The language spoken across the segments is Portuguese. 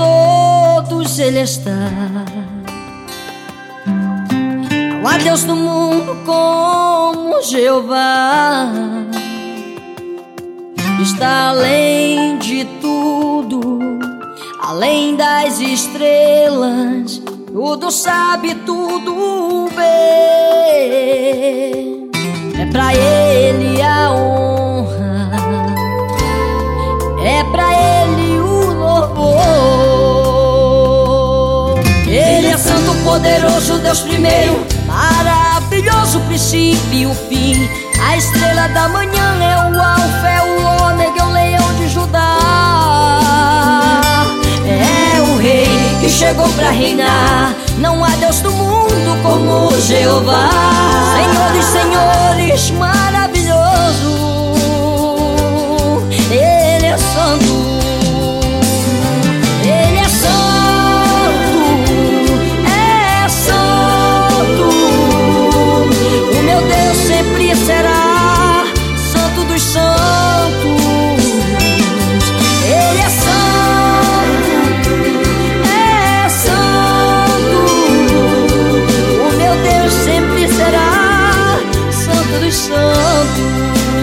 todos Ele está. Não há Deus no mundo como Jeová. Está além de tudo, além das estrelas, tudo sabe, tudo vê. É pra Ele a honra, é pra Ele o louvor. Ele é santo, poderoso, Deus primeiro, maravilhoso, princípio e o fim. A estrela da manhã é o alfa, é o ômega, é o leão de Judá. É o rei que chegou pra reinar. Não há Deus no mundo como Jeová. Senhor dos senhores, maravilhoso, Ele é santo. Ele é santo, é santo. O meu Deus sempre será santo dos santos. Ele é santo, é santo. O meu Deus sempre será santo dos santos.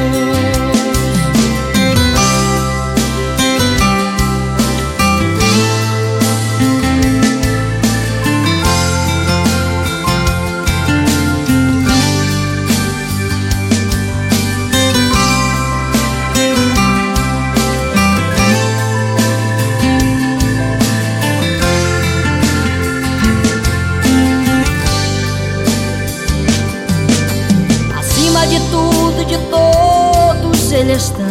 De tudo, de todos Ele está.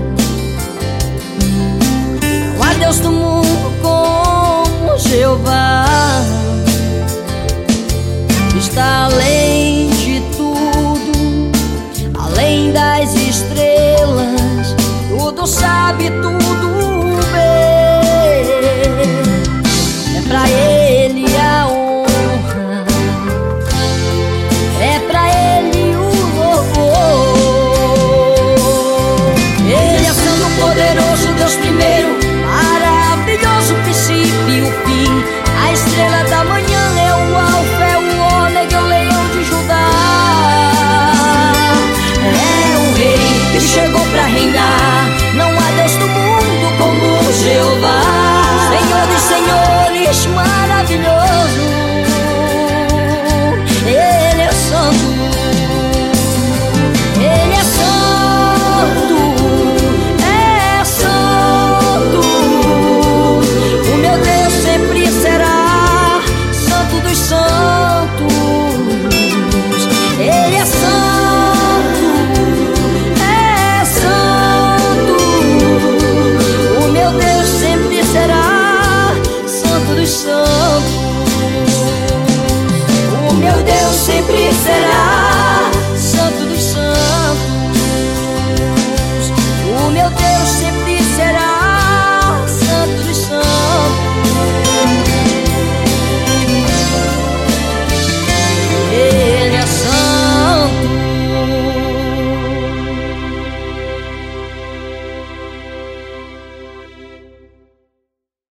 Não há Deus no mundo como Jeová.